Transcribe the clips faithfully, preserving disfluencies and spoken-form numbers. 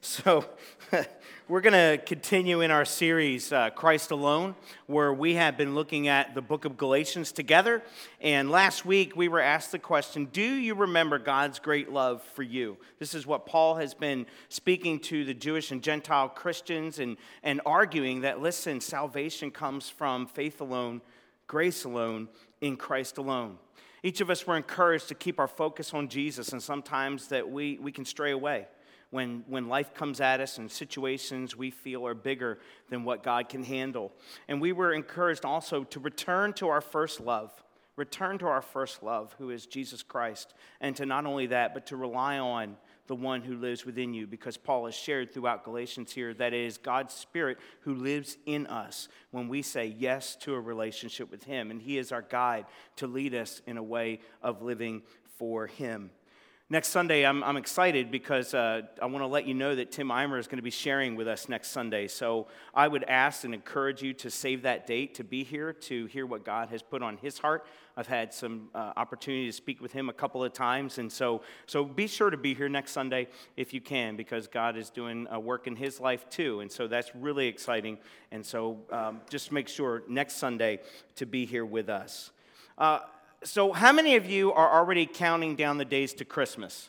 So we're going to continue in our series, uh, Christ Alone, where we have been looking at the book of Galatians together. And last week we were asked the question, do you remember God's great love for you? This is what Paul has been speaking to the Jewish and Gentile Christians and, and arguing that, listen, salvation comes from faith alone, grace alone, in Christ alone. Each of us were encouraged to keep our focus on Jesus, and sometimes that we, we can stray away. When, when life comes at us and situations we feel are bigger than what God can handle. And we were encouraged also to return to our first love. Return to our first love, who is Jesus Christ. And to not only that, but to rely on the one who lives within you. Because Paul has shared throughout Galatians here that it is God's Spirit who lives in us when we say yes to a relationship with Him. And He is our guide to lead us in a way of living for Him. Next Sunday, I'm, I'm excited because uh, I want to let you know that Tim Eimer is going to be sharing with us next Sunday. So I would ask and encourage you to save that date to be here to hear what God has put on his heart. I've had some uh, opportunity to speak with him a couple of times, and so so be sure to be here next Sunday if you can, because God is doing a work in his life too, and so that's really exciting. And so um, just make sure next Sunday to be here with us. Uh, So how many of you are already counting down the days to Christmas?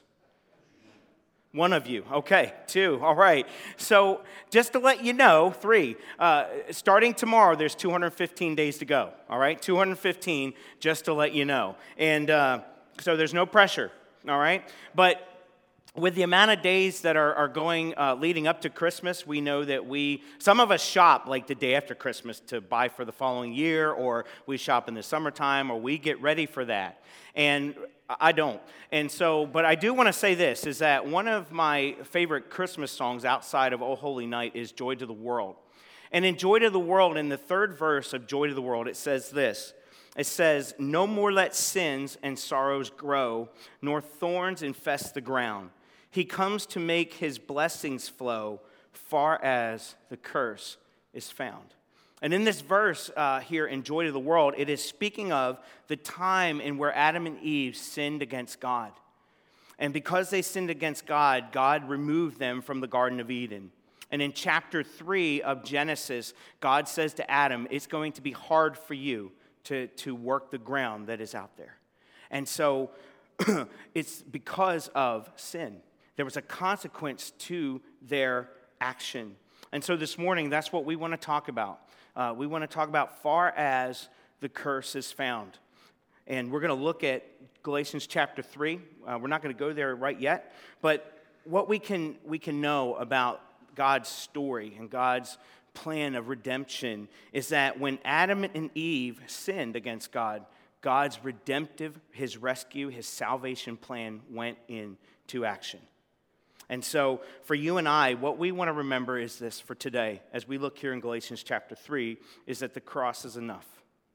One of you. Okay, two. All right. So just to let you know, three, uh, starting tomorrow, there's two hundred fifteen days to go. All right, two hundred fifteen, just to let you know. And uh, so there's no pressure. All right. But with the amount of days that are, are going, uh, leading up to Christmas, we know that we, some of us shop like the day after Christmas to buy for the following year, or we shop in the summertime, or we get ready for that. And I don't. And so, but I do want to say this, is that one of my favorite Christmas songs outside of O Holy Night is Joy to the World. And in Joy to the World, in the third verse of Joy to the World, it says this. It says, "No more let sins and sorrows grow, nor thorns infest the ground. He comes to make his blessings flow far as the curse is found." And in this verse uh, here in Joy to the World, it is speaking of the time in where Adam and Eve sinned against God. And because they sinned against God, God removed them from the Garden of Eden. And in chapter three of Genesis, God says to Adam, it's going to be hard for you to, to work the ground that is out there. And so it's because of sin. There was a consequence to their action. And so this morning, that's what we want to talk about. Uh, we want to talk about far as the curse is found. And we're going to look at Galatians chapter three. Uh, we're not going to go there right yet. But what we can we can know about God's story and God's plan of redemption is that when Adam and Eve sinned against God, God's redemptive, his rescue, his salvation plan went into action. And so for you and I, what we want to remember is this for today, as we look here in Galatians chapter three, is that the cross is enough.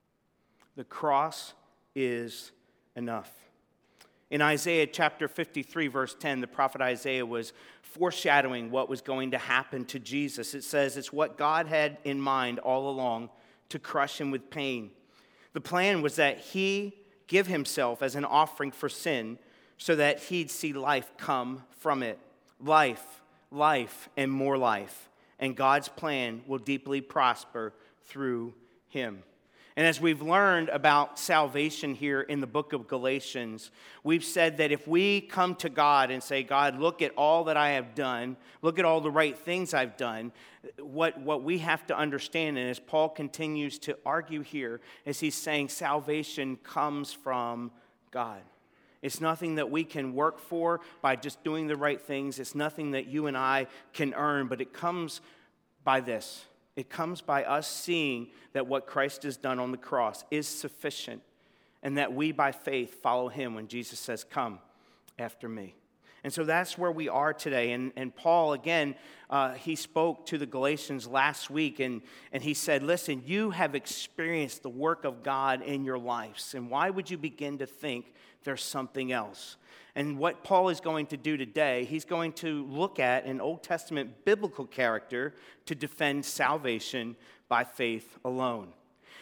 The cross is enough. In Isaiah chapter fifty-three, verse ten, the prophet Isaiah was foreshadowing what was going to happen to Jesus. It says it's what God had in mind all along, to crush him with pain. The plan was that he give himself as an offering for sin so that he'd see life come from it. Life, life, and more life. And God's plan will deeply prosper through him. And as we've learned about salvation here in the book of Galatians, we've said that if we come to God and say, God, look at all that I have done, look at all the right things I've done, what, what we have to understand, and as Paul continues to argue here, is he's saying salvation comes from God. It's nothing that we can work for by just doing the right things. It's nothing that you and I can earn, but it comes by this. It comes by us seeing that what Christ has done on the cross is sufficient, and that we by faith follow him when Jesus says, come after me. And so that's where we are today. And, and Paul, again, uh, he spoke to the Galatians last week, and, and he said, listen, you have experienced the work of God in your lives, and why would you begin to think there's something else? And what Paul is going to do today, he's going to look at an Old Testament biblical character to defend salvation by faith alone.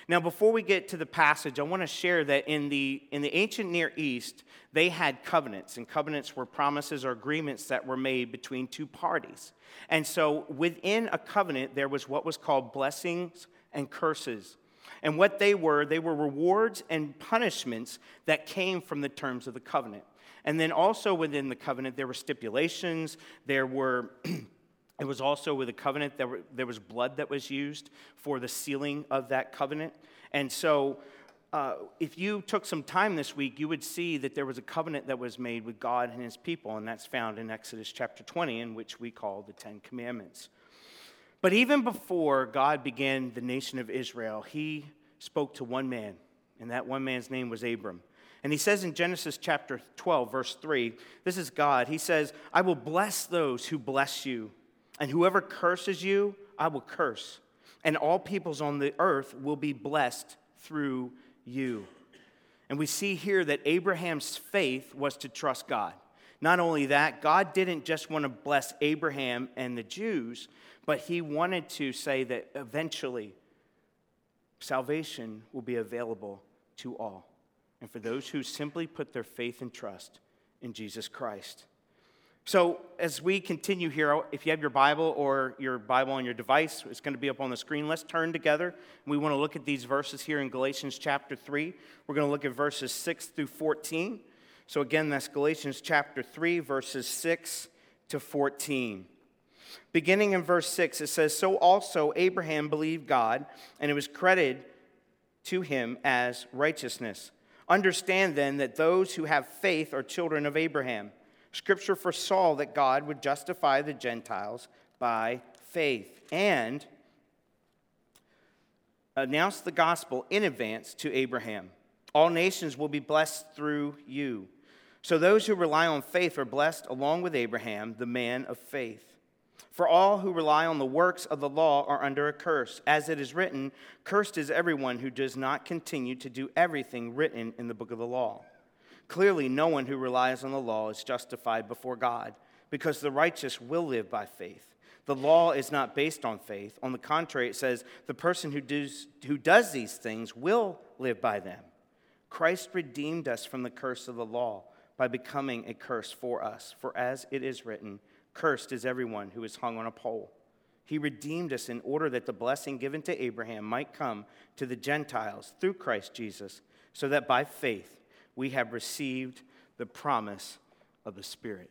Now, before we get to the passage, I want to share that in the, in the ancient Near East, they had covenants, and covenants were promises or agreements that were made between two parties. And so within a covenant, there was what was called blessings and curses. And what they were, they were rewards and punishments that came from the terms of the covenant. And then also within the covenant, there were stipulations, there were... It was also with a covenant, there, were, there was blood that was used for the sealing of that covenant. And so uh, if you took some time this week, you would see that there was a covenant that was made with God and his people, and that's found in Exodus chapter twenty, in which we call the Ten Commandments. But even before God began the nation of Israel, he spoke to one man, and that one man's name was Abram. And he says in Genesis chapter twelve, verse three, this is God. He says, "I will bless those who bless you, and whoever curses you, I will curse. And all peoples on the earth will be blessed through you." And we see here that Abraham's faith was to trust God. Not only that, God didn't just want to bless Abraham and the Jews, but he wanted to say that eventually salvation will be available to all. And for those who simply put their faith and trust in Jesus Christ. So as we continue here, if you have your Bible or your Bible on your device, it's going to be up on the screen. Let's turn together. We want to look at these verses here in Galatians chapter three. We're going to look at verses six through fourteen. So again, that's Galatians chapter three, verses six to fourteen. Beginning in verse six, it says, "So also Abraham believed God, and it was credited to him as righteousness. Understand then that those who have faith are children of Abraham. Scripture foresaw that God would justify the Gentiles by faith and announced the gospel in advance to Abraham. All nations will be blessed through you. So those who rely on faith are blessed along with Abraham, the man of faith. For all who rely on the works of the law are under a curse. As it is written, cursed is everyone who does not continue to do everything written in the book of the law. Clearly, no one who relies on the law is justified before God, because the righteous will live by faith. The law is not based on faith. On the contrary, it says, the person who does, who does these things will live by them. Christ redeemed us from the curse of the law by becoming a curse for us. For as it is written, cursed is everyone who is hung on a pole. He redeemed us in order that the blessing given to Abraham might come to the Gentiles through Christ Jesus, so that by faith we have received the promise of the Spirit."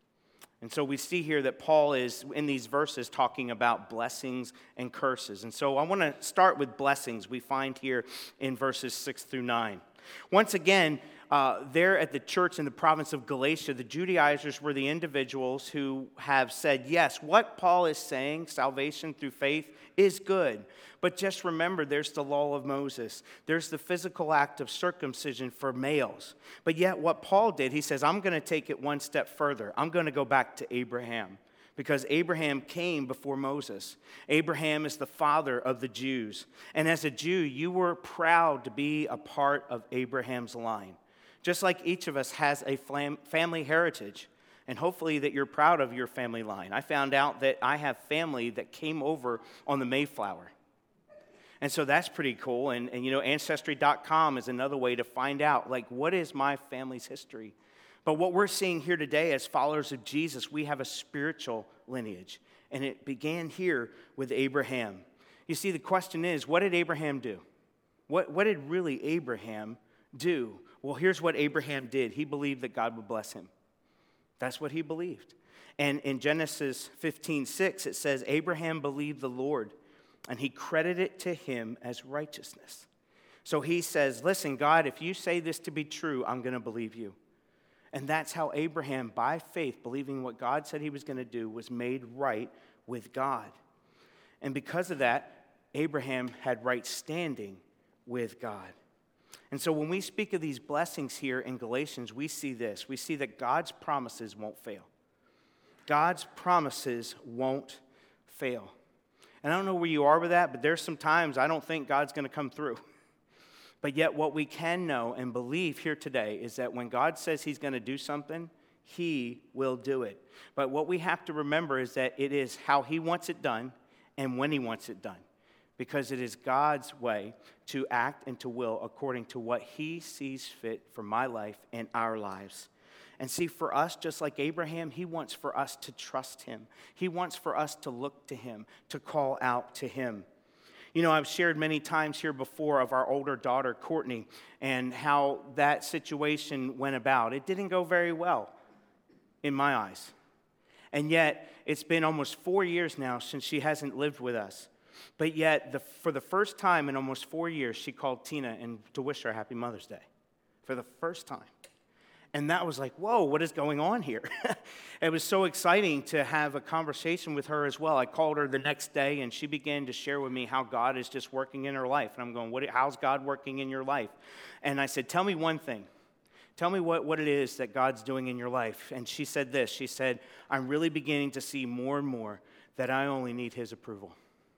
And so we see here that Paul is, in these verses, talking about blessings and curses. And so I want to start with blessings we find here in verses six through nine. Once again, uh, there at the church in the province of Galatia, the Judaizers were the individuals who have said, yes, what Paul is saying, salvation through faith, is good. But just remember, there's the law of Moses. There's the physical act of circumcision for males. But yet what Paul did, he says, I'm going to take it one step further. I'm going to go back to Abraham. Because Abraham came before Moses. Abraham is the father of the Jews. And as a Jew, you were proud to be a part of Abraham's line. Just like each of us has a family heritage. And hopefully that you're proud of your family line. I found out that I have family that came over on the Mayflower. And so that's pretty cool. And, and you know, Ancestry dot com is another way to find out, like, what is my family's history? But what we're seeing here today as followers of Jesus, we have a spiritual lineage. And it began here with Abraham. You see, the question is, what did Abraham do? What, what did really Abraham do? Well, here's what Abraham did. He believed that God would bless him. That's what he believed. And in Genesis fifteen six, it says, Abraham believed the Lord, and he credited it to him as righteousness. So he says, listen, God, if you say this to be true, I'm going to believe you. And that's how Abraham, by faith, believing what God said he was going to do, was made right with God. And because of that, Abraham had right standing with God. And so when we speak of these blessings here in Galatians, we see this. We see that God's promises won't fail. God's promises won't fail. And I don't know where you are with that, but there's some times I don't think God's going to come through. But yet what we can know and believe here today is that when God says he's going to do something, he will do it. But what we have to remember is that it is how he wants it done and when he wants it done. because it is God's way to act and to will according to what he sees fit for my life and our lives. And see, for us, just like Abraham, he wants for us to trust him. He wants for us to look to him, to call out to him. You know, I've shared many times here before of our older daughter, Courtney, and how that situation went about. It didn't go very well in my eyes. And yet, it's been almost four years now since she hasn't lived with us. But yet, the, for the first time in almost four years, she called Tina and to wish her Happy Mother's Day. For the first time. And that was like, whoa, what is going on here? It was so exciting to have a conversation with her as well. I called her the next day, and she began to share with me how God is just working in her life. And I'm going, what, how's God working in your life? And I said, tell me one thing. Tell me what, what it is that God's doing in your life. And she said this. She said, I'm really beginning to see more and more that I only need his approval.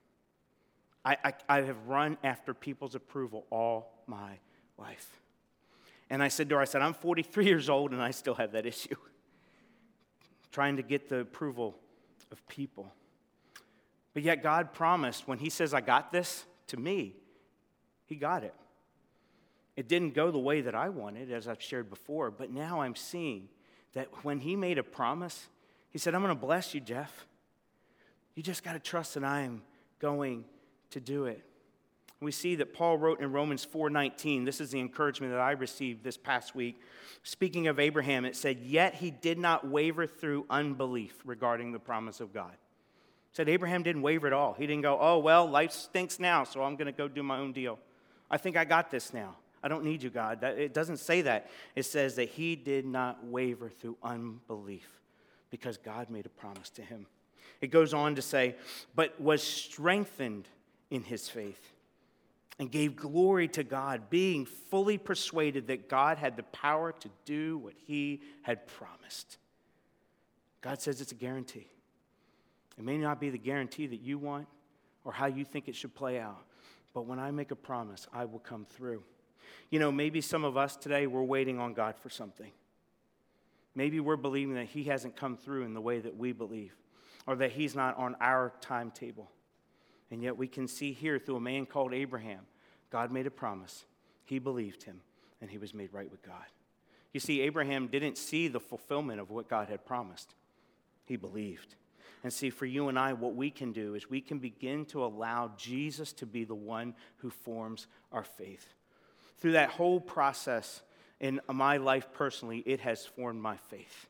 I, I, I have run after people's approval all my life. And I said to her, I said, I'm forty-three years old and I still have that issue. Trying to get the approval of people. But yet God promised when he says, I got this, to me, he got it. It didn't go the way that I wanted, as I've shared before, but now I'm seeing that when he made a promise, he said, I'm going to bless you, Jeff. You just got to trust that I am going to do it. We see that Paul wrote in Romans four nineteen, this is the encouragement that I received this past week. Speaking of Abraham, it said, yet he did not waver through unbelief regarding the promise of God. It said Abraham didn't waver at all. He didn't go, oh, well, life stinks now, so I'm going to go do my own deal. I think I got this now. I don't need you, God. It doesn't say that. It says that he did not waver through unbelief because God made a promise to him. It goes on to say, but was strengthened in his faith and gave glory to God, being fully persuaded that God had the power to do what he had promised. God says it's a guarantee. It may not be the guarantee that you want or how you think it should play out, but when I make a promise, I will come through. You know, maybe some of us today, we're waiting on God for something. Maybe we're believing that he hasn't come through in the way that we believe, or that he's not on our timetable. And yet we can see here through a man called Abraham, God made a promise. He believed him, and he was made right with God. You see, Abraham didn't see the fulfillment of what God had promised. He believed. And see, for you and I, what we can do is we can begin to allow Jesus to be the one who forms our faith. Through that whole process in my life personally, it has formed my faith.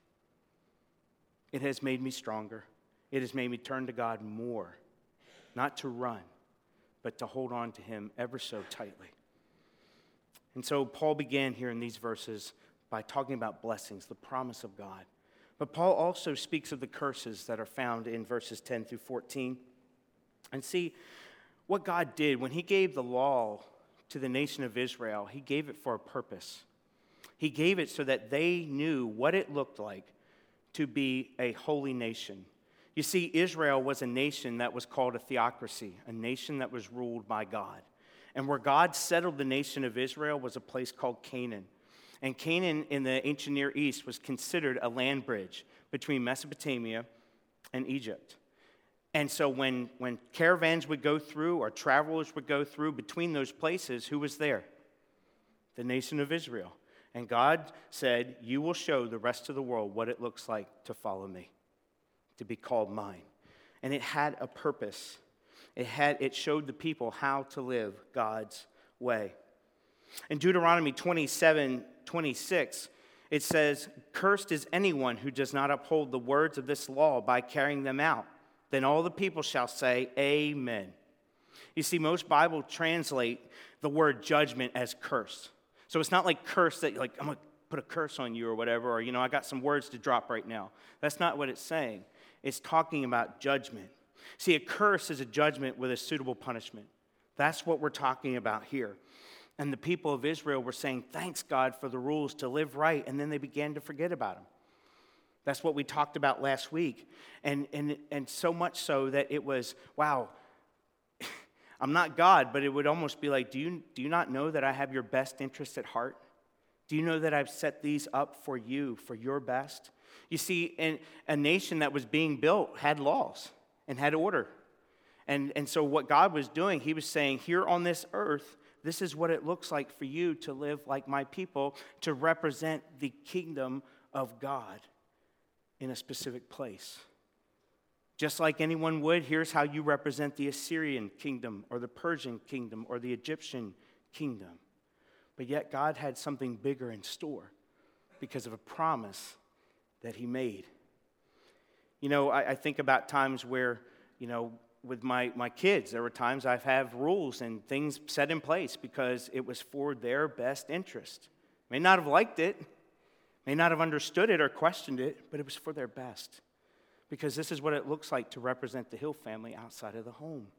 It has made me stronger. It has made me turn to God more. Not to run, but to hold on to him ever so tightly. And so Paul began here in these verses by talking about blessings, the promise of God. But Paul also speaks of the curses that are found in verses ten through fourteen. And see, what God did when he gave the law to the nation of Israel, he gave it for a purpose. He gave it so that they knew what it looked like to be a holy nation. You see, Israel was a nation that was called a theocracy, a nation that was ruled by God. And where God settled the nation of Israel was a place called Canaan. And Canaan in the ancient Near East was considered a land bridge between Mesopotamia and Egypt. And so when, when caravans would go through or travelers would go through between those places, who was there? The nation of Israel. And God said, you will show the rest of the world what it looks like to follow me, to be called mine. And it had a purpose. It had it showed the people how to live God's way. In Deuteronomy twenty-seven twenty-six, it says, cursed is anyone who does not uphold the words of this law by carrying them out. Then all the people shall say, amen. You see, most Bibles translate the word judgment as curse. So it's not like curse that, like, I'm going to put a curse on you or whatever, or, you know, I got some words to drop right now. That's not what it's saying. It's talking about judgment. See, a curse is a judgment with a suitable punishment. That's what we're talking about here. And the people of Israel were saying, thanks, God, for the rules to live right, and then they began to forget about them. That's what we talked about last week. And, and, and so much so that it was, wow, I'm not God, but it would almost be like, do you, do you not know that I have your best interest at heart? Do you know that I've set these up for you, for your best? You see, in a nation that was being built had laws and had order. And, and so what God was doing, he was saying, here on this earth, this is what it looks like for you to live like my people, to represent the kingdom of God in a specific place. Just like anyone would, here's how you represent the Assyrian kingdom or the Persian kingdom or the Egyptian kingdom. But yet God had something bigger in store because of a promise that he made. You know, I, I think about times where, you know, with my, my kids, there were times I've had rules and things set in place because it was for their best interest. May not have liked it, may not have understood it or questioned it, but it was for their best. Because this is what it looks like to represent the Hill family outside of the home.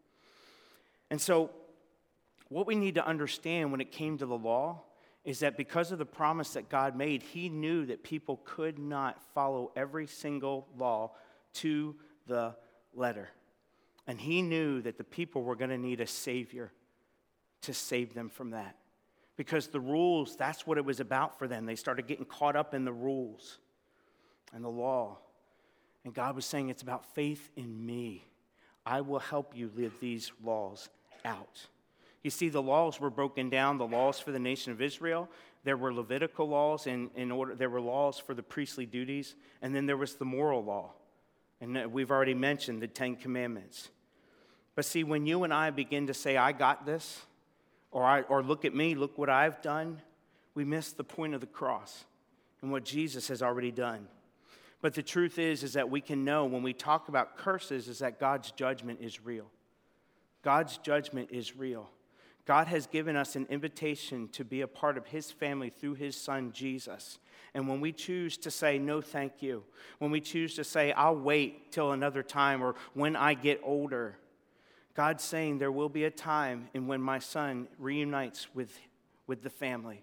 And so, what we need to understand when it came to the law is that because of the promise that God made, he knew that people could not follow every single law to the letter. And he knew that the people were going to need a Savior to save them from that. Because the rules, that's what it was about for them. They started getting caught up in the rules and the law. And God was saying, it's about faith in me. I will help you live these laws out. You see, the laws were broken down, the laws for the nation of Israel. There were Levitical laws, in, in order, there were laws for the priestly duties, and then there was the moral law. And we've already mentioned the Ten Commandments. But see, when you and I begin to say, I got this, or, I, or look at me, look what I've done, we miss the point of the cross and what Jesus has already done. But the truth is, is that we can know when we talk about curses is that God's judgment is real. God's judgment is real. God has given us an invitation to be a part of his family through his son, Jesus. And when we choose to say, no, thank you, when we choose to say, I'll wait till another time or when I get older, God's saying there will be a time in when my son reunites with, with the family.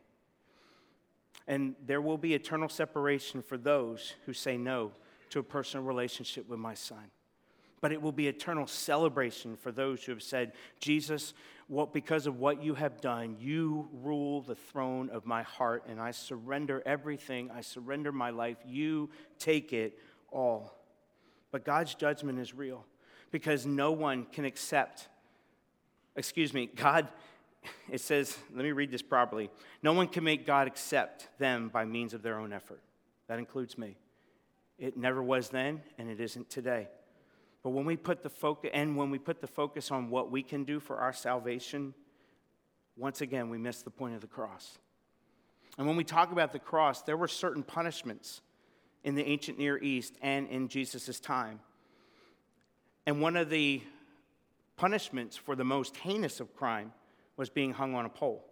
And there will be eternal separation for those who say no to a personal relationship with my son. But it will be eternal celebration for those who have said, Jesus, what, because of what you have done, you rule the throne of my heart, and I surrender everything. I surrender my life. You take it all. But God's judgment is real because no one can accept, excuse me, God. It says, let me read this properly. No one can make God accept them by means of their own effort. That includes me. It never was then, and it isn't today. But when we put the focus, and when we put the focus on what we can do for our salvation, once again, we miss the point of the cross. And when we talk about the cross, there were certain punishments in the ancient Near East and in Jesus' time. And one of the punishments for the most heinous of crime was being hung on a pole.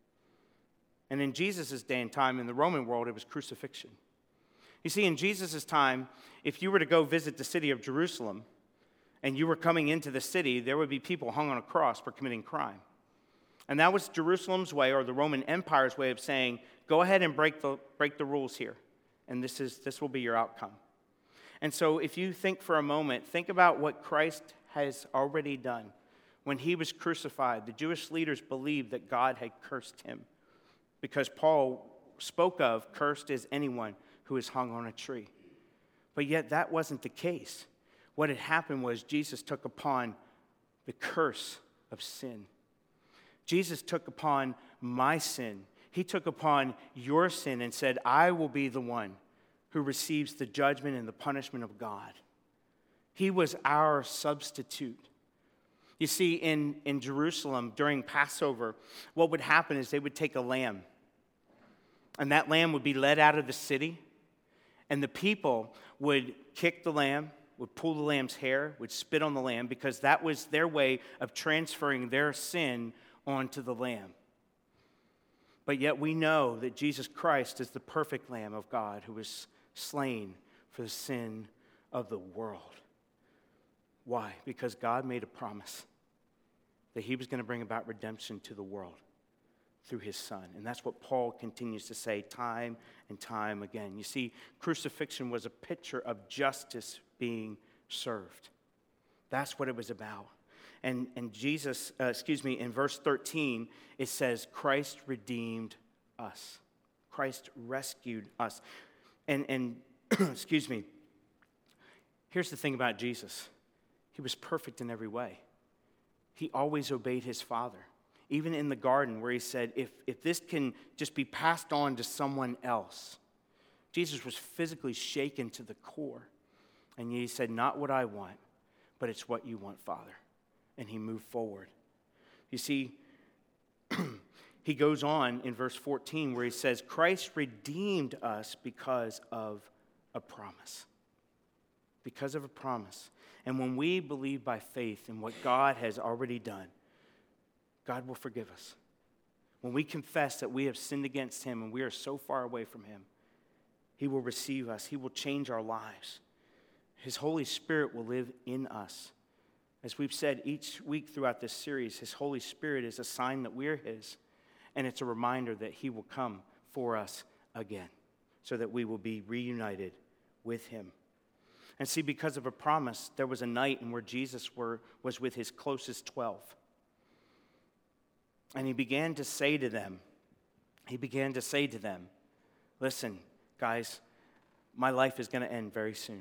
And in Jesus' day and time, in the Roman world, it was crucifixion. You see, in Jesus' time, if you were to go visit the city of Jerusalem, and you were coming into the city, there would be people hung on a cross for committing crime. And that was Jerusalem's way, or the Roman Empire's way of saying, go ahead and break the, break the rules here, and this is this will be your outcome. And so if you think for a moment, think about what Christ has already done. When he was crucified, the Jewish leaders believed that God had cursed him because Paul spoke of cursed is anyone who is hung on a tree. But yet that wasn't the case. What had happened was Jesus took upon the curse of sin. Jesus took upon my sin. He took upon your sin and said, I will be the one who receives the judgment and the punishment of God. He was our substitute. You see, in, in Jerusalem during Passover, what would happen is they would take a lamb, and that lamb would be led out of the city, and the people would kick the lamb, would pull the lamb's hair, would spit on the lamb, because that was their way of transferring their sin onto the lamb. But yet we know that Jesus Christ is the perfect Lamb of God who was slain for the sin of the world. Why? Because God made a promise that he was going to bring about redemption to the world through his son. And that's what Paul continues to say time and time again. You see, crucifixion was a picture of justice being served. That's what it was about. And, and Jesus, uh, excuse me, in verse thirteen, it says, Christ redeemed us. Christ rescued us. And, and excuse me, here's the thing about Jesus. He was perfect in every way. he always obeyed his Father. Even in the garden where he said, if, if this can just be passed on to someone else. Jesus was physically shaken to the core. And he said, not what I want, but it's what you want, Father. And he moved forward. You see, he goes on in verse fourteen where he says, Christ redeemed us because of a promise. Because of a promise. And when we believe by faith in what God has already done, God will forgive us. When we confess that we have sinned against him and we are so far away from him, he will receive us. He will change our lives. His Holy Spirit will live in us. As we've said each week throughout this series, his Holy Spirit is a sign that we're his, and it's a reminder that he will come for us again so that we will be reunited with him. And see, because of a promise, there was a night in where Jesus were, was with his closest twelve. And he began to say to them, he began to say to them, listen, guys, my life is going to end very soon. And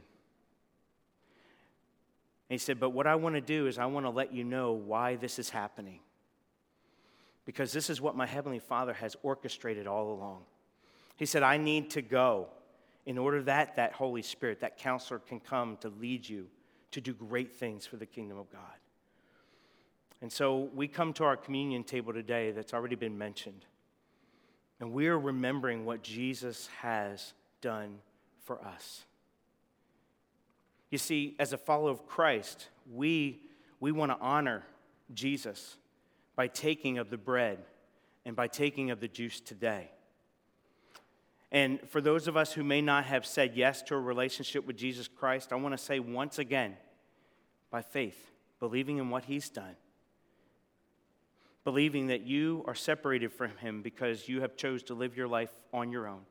he said, but what I want to do is I want to let you know why this is happening. Because this is what my Heavenly Father has orchestrated all along. He said, I need to go in order that that Holy Spirit, that counselor can come to lead you to do great things for the kingdom of God. And so we come to our communion table today that's already been mentioned. And we are remembering what Jesus has done for us. You see, as a follower of Christ, we, we want to honor Jesus by taking of the bread and by taking of the juice today. And for those of us who may not have said yes to a relationship with Jesus Christ, I want to say once again, by faith, believing in what he's done, believing that you are separated from him because you have chose to live your life on your own.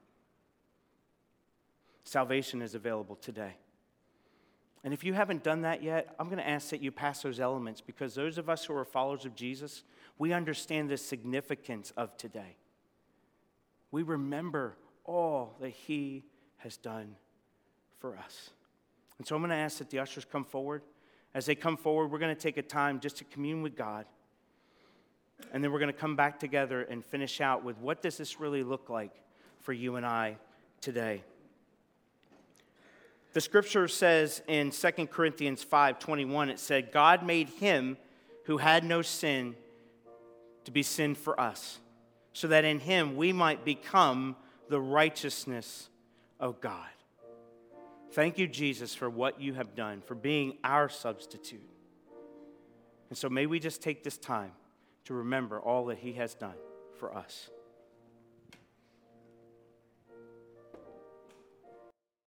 Salvation is available today. And if you haven't done that yet, I'm going to ask that you pass those elements because those of us who are followers of Jesus, we understand the significance of today. We remember all that he has done for us. And so I'm going to ask that the ushers come forward. As they come forward, we're going to take a time just to commune with God. And then we're going to come back together and finish out with what does this really look like for you and I today. The scripture says in Second Corinthians five twenty-one, it said, God made him who had no sin to be sin for us, so that in him we might become the righteousness of God. Thank you, Jesus, for what you have done, for being our substitute. And so may we just take this time to remember all that he has done for us.